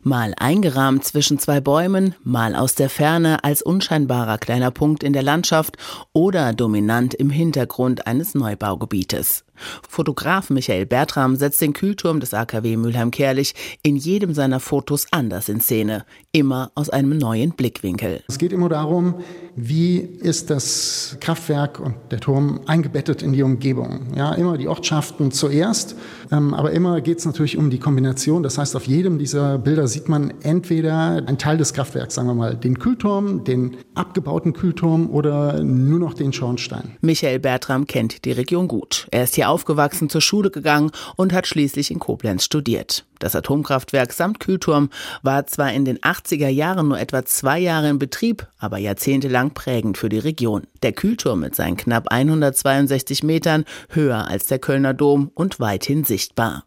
Mal eingerahmt zwischen zwei Bäumen, mal aus der Ferne als unscheinbarer kleiner Punkt in der Landschaft oder dominant im Hintergrund eines Neubaugebietes. Fotograf Michael Bertram setzt den Kühlturm des AKW Mülheim-Kärlich in jedem seiner Fotos anders in Szene, immer aus einem neuen Blickwinkel. Es geht immer darum, wie ist das Kraftwerk und der Turm eingebettet in die Umgebung. Ja, immer die Ortschaften zuerst, aber immer geht es natürlich um die Kombination. Das heißt, auf jedem dieser Bilder sieht man entweder einen Teil des Kraftwerks, sagen wir mal, den Kühlturm, den abgebauten Kühlturm oder nur noch den Schornstein. Michael Bertram kennt die Region gut. Er ist hier aufgewachsen, zur Schule gegangen und hat schließlich in Koblenz studiert. Das Atomkraftwerk samt Kühlturm war zwar in den 80er Jahren nur etwa 2 Jahre in Betrieb, aber jahrzehntelang prägend für die Region. Der Kühlturm mit seinen knapp 162 Metern, höher als der Kölner Dom und weithin sichtbar.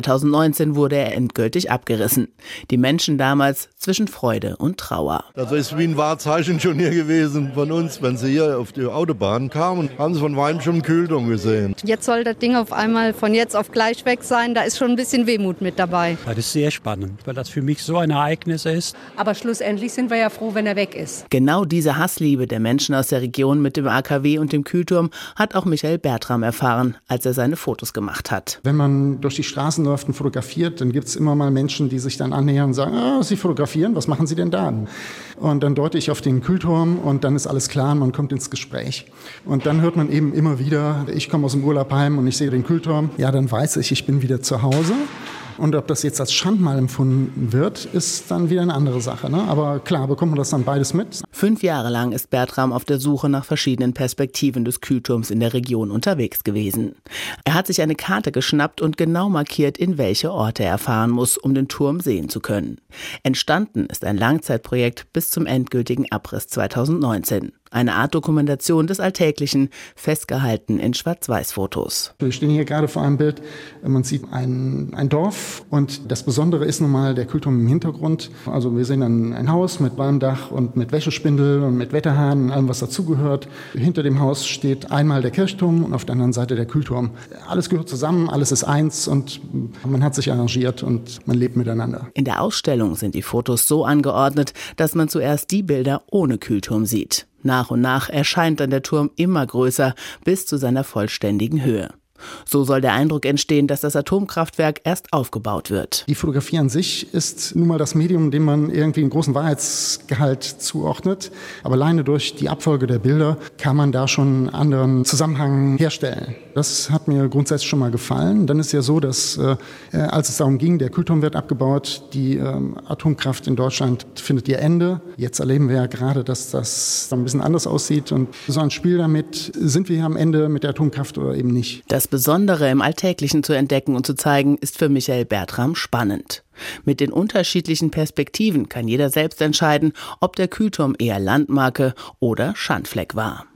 2019 wurde er endgültig abgerissen. Die Menschen damals zwischen Freude und Trauer. Das ist wie ein Wahrzeichen schon hier gewesen von uns. Wenn sie hier auf die Autobahn kamen, haben sie von weitem schon einen Kühlturm gesehen. Jetzt soll das Ding auf einmal von jetzt auf gleich weg sein. Da ist schon ein bisschen Wehmut mit dabei. Das ist sehr spannend, weil das für mich so ein Ereignis ist. Aber schlussendlich sind wir ja froh, wenn er weg ist. Genau diese Hassliebe der Menschen aus der Region mit dem AKW und dem Kühlturm hat auch Michael Bertram erfahren, als er seine Fotos gemacht hat. Wenn man durch die Straßen läuft und fotografiert, dann gibt es immer mal Menschen, die sich dann annähern und sagen, Sie fotografieren, was machen Sie denn da? Und dann deute ich auf den Kühlturm und dann ist alles klar und man kommt ins Gespräch. Und dann hört man eben immer wieder, ich komme aus dem Urlaub heim und ich sehe den Kühlturm, ja, dann weiß ich bin wieder zu Hause. Und ob das jetzt als Schandmal empfunden wird, ist dann wieder eine andere Sache. Ne? Aber klar, bekommt man das dann beides mit. 5 Jahre lang ist Bertram auf der Suche nach verschiedenen Perspektiven des Kühlturms in der Region unterwegs gewesen. Er hat sich eine Karte geschnappt und genau markiert, in welche Orte er fahren muss, um den Turm sehen zu können. Entstanden ist ein Langzeitprojekt bis zum endgültigen Abriss 2019. Eine Art Dokumentation des Alltäglichen, festgehalten in Schwarz-Weiß-Fotos. Wir stehen hier gerade vor einem Bild, man sieht ein Dorf und das Besondere ist nun mal der Kühlturm im Hintergrund. Also wir sehen ein Haus mit Walmdach und mit Wäschespindel und mit Wetterhahn und allem, was dazugehört. Hinter dem Haus steht einmal der Kirchturm und auf der anderen Seite der Kühlturm. Alles gehört zusammen, alles ist eins und man hat sich arrangiert und man lebt miteinander. In der Ausstellung sind die Fotos so angeordnet, dass man zuerst die Bilder ohne Kühlturm sieht. Nach und nach erscheint dann der Turm immer größer, bis zu seiner vollständigen Höhe. So soll der Eindruck entstehen, dass das Atomkraftwerk erst aufgebaut wird. Die Fotografie an sich ist nun mal das Medium, dem man irgendwie einen großen Wahrheitsgehalt zuordnet. Aber alleine durch die Abfolge der Bilder kann man da schon einen anderen Zusammenhang herstellen. Das hat mir grundsätzlich schon mal gefallen. Dann ist ja so, dass als es darum ging, der Kühlturm wird abgebaut, die Atomkraft in Deutschland findet ihr Ende. Jetzt erleben wir ja gerade, dass das ein bisschen anders aussieht. Und so ein Spiel damit, sind wir hier am Ende mit der Atomkraft oder eben nicht. Das Besondere im Alltäglichen zu entdecken und zu zeigen, ist für Michael Bertram spannend. Mit den unterschiedlichen Perspektiven kann jeder selbst entscheiden, ob der Kühlturm eher Landmarke oder Schandfleck war.